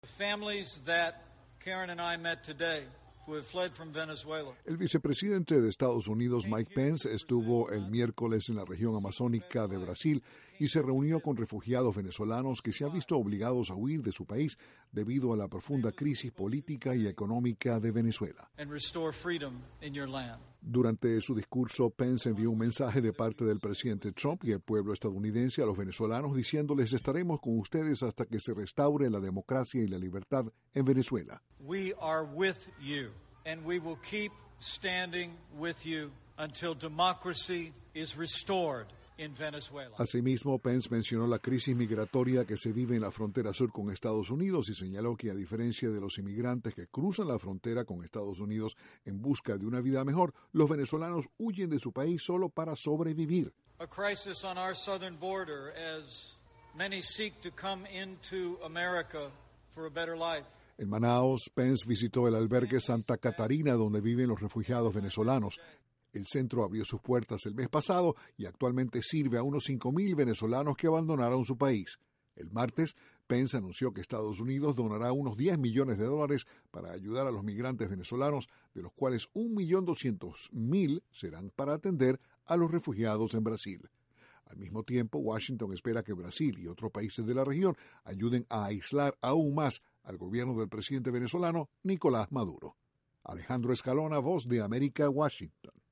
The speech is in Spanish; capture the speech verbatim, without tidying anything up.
Families that Karen and I met today who have fled from Venezuela. El vicepresidente de Estados Unidos, Mike Pence, estuvo el miércoles en la región amazónica de Brasil y se reunió con refugiados venezolanos que se han visto obligados a huir de su país debido a la profunda crisis política y económica de Venezuela. And restore freedom in your land. Durante su discurso, Pence envió un mensaje de parte del presidente Trump y el pueblo estadounidense a los venezolanos diciéndoles: estaremos con ustedes hasta que se restaure la democracia y la libertad en Venezuela. We are with you, and we will keep standing with you until democracy is restored in Venezuela. Asimismo, Pence mencionó la crisis migratoria que se vive en la frontera sur con Estados Unidos y señaló que, a diferencia de los inmigrantes que cruzan la frontera con Estados Unidos en busca de una vida mejor, los venezolanos huyen de su país solo para sobrevivir. A crisis on our southern border as many seek to come into America for a better life. En Manaos, Pence visitó el albergue Santa Catarina, donde viven los refugiados venezolanos. El centro abrió sus puertas el mes pasado y actualmente sirve a unos cinco mil venezolanos que abandonaron su país. El martes, Pence anunció que Estados Unidos donará unos diez millones de dólares para ayudar a los migrantes venezolanos, de los cuales un millón doscientos mil serán para atender a los refugiados en Brasil. Al mismo tiempo, Washington espera que Brasil y otros países de la región ayuden a aislar aún más al gobierno del presidente venezolano Nicolás Maduro. Alejandro Escalona, Voz de América, Washington.